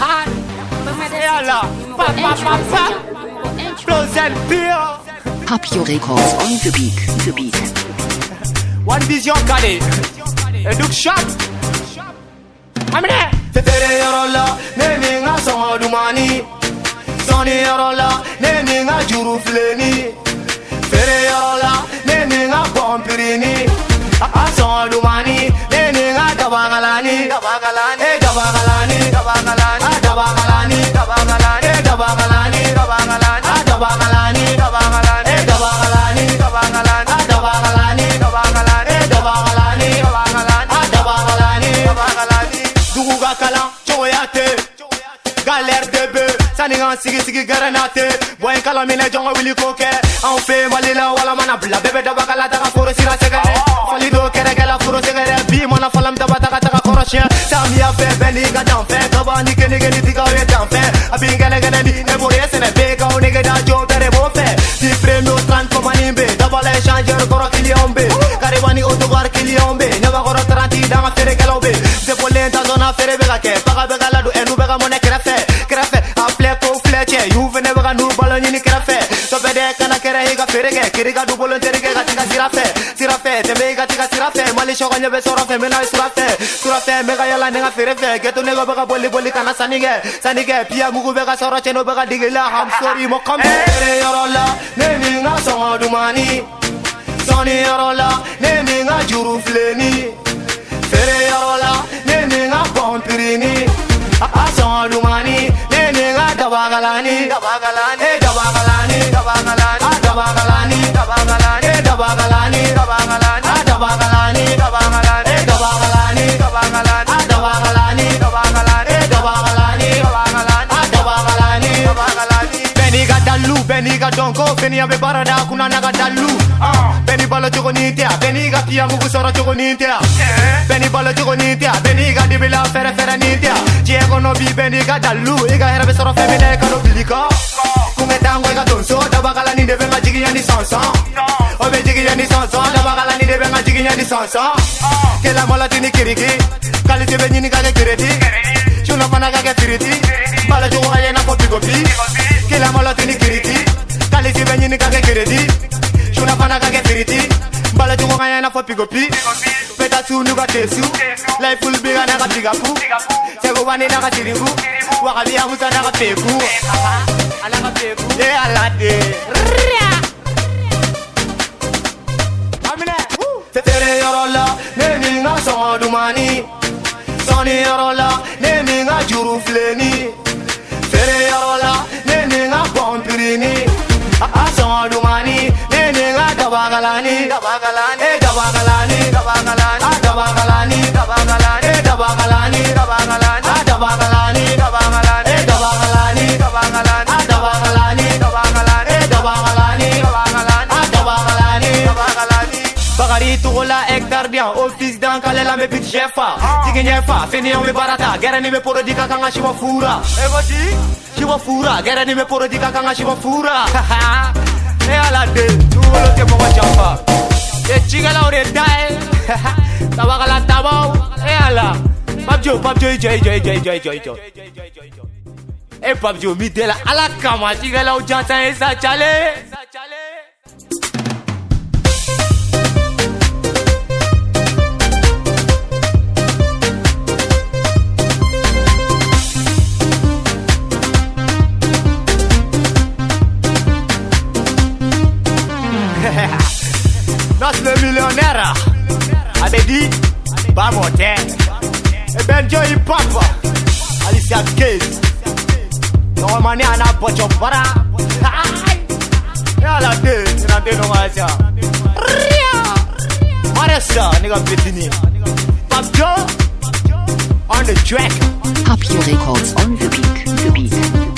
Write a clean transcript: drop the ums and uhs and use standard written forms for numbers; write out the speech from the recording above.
Et alors, papa, Flows and Pure. Papio Records on the beat. One Vision Kali. Et Duke Shop. Amine. Fefere yorola, neminga songa dumani. Soni yorola, neminga juru fleni. Fere yorola, neminga bompirini. Songa dumani, neminga dabagalani. Dabagalani, dabagalani, dabagalani, dabagalani, dabagalani, dabagalani, dabagalani, dabagalani, dabagalani, dabagalani, dabagalani, dabagalani, dabagalani, dabagalani, dabagalani, dabagalani. Duga kala, choyate, galère de bœuf, saningan sigi garanate, boy kala mine jonga willy koke, on fait malila wala mana bla bébé dabakala daga foro sira segere, falido kere kala foro segere, bi mona falam tabata taka korosien, samia fe beni ga danfe, kabani kene kene diga we danfe, abin gele gele ni ne boye sene bega o nege da jo tere bo fe, ti premio tran komanimbe, dabale changer koro kiliombe, karibani otogar kiliombe, neba koro tranti dama fere galombe, de polenta zona fere bega ke, paga bega ladu enu bega mone krefe, aple ko fleche, you vene bega nu balon ni krefe, so bede kana kere higa fere ke, kiriga du bolon tere ke gatika sirafe, te mega tika sirafe, mali shoga nyebe sorofe, mena surafe, mega yala nenga fere fe, geto nego bega boli kana sanige, pia mugu bega soro cheno bega digila, I'm sorry mo come. Yorola, neminga songa dumani, soni yorola, neminga juru fleni, fere yorola, neminga bompirini, songa dumani, neminga dabagalani, dabagalani, dabagalani, dabagalani, dabagalani, dabagalani, dabagalani, dabagalani, dabagalani, dabagalani, dabagalani, dabagalani, dabagalani, dabagalani, dabagalani. Beniga dalu, beniga donko, beniga be barada kuna naga dalu. Beni balo jogo nitia, beniga pia mugu soro jogo nitia. Beni balo jogo nitia, beniga dibila fere nitia. Diego no bi beniga dalu, iga hera be soro femine kano bilika. Kunge tango iga donso, dabagalani de benga jigi yani sansan. Obe jigi yani sansan, dabagalani de benga jigi yani sansan. Kela mola tini kiriki, kali tibe nyini kage kireti. Chuna pana kage firiti, balo jogo kage na kopi kopi. Kela mola tini kiriki, kali tibe nyini kage kireti. Chuna pana kage firiti, balo jogo kage na kopi kopi. Peta tu nuga tesu, life full biga naga bigapu. Sego wani naga tiringu, wakabi amusa naga peku. Alaga peku, alade. Amine. Fefere yorola, neminga songa dumani. Soni yorola, neminga juru fleni. Fere yorola, neminga bompirini. Songa dumani, neminga dabagalani, dabagalani, dabagalani, dabagalani, dabagalani, dabagalani, dabagalani, dabagalani, dabagalani, dabagalani, dabagalani, dabagalani, dabagalani, dabagalani, dabagalani. Bagari tugola hectare bien, office dan kalela me pit chefa. Tigenyefa, fini on me barata, gerani me porodika kanga shiwa fura. Evati, shiwa fura, gerani me porodika kanga shiwa fura. E ala de, tulo ke mo champa. E chigala ore dai. Tabagala tabau, e ala. Papjo, joy. E papjo mi de la ala kama, chigala o janta esa chale. Nos le millionnaire Abedi Bamote Benjo hip hop Alicia Keys No mani ana pocho para Ya la de nante no maja Maresa nigga betini Papjo on the track Papio Records on the beat.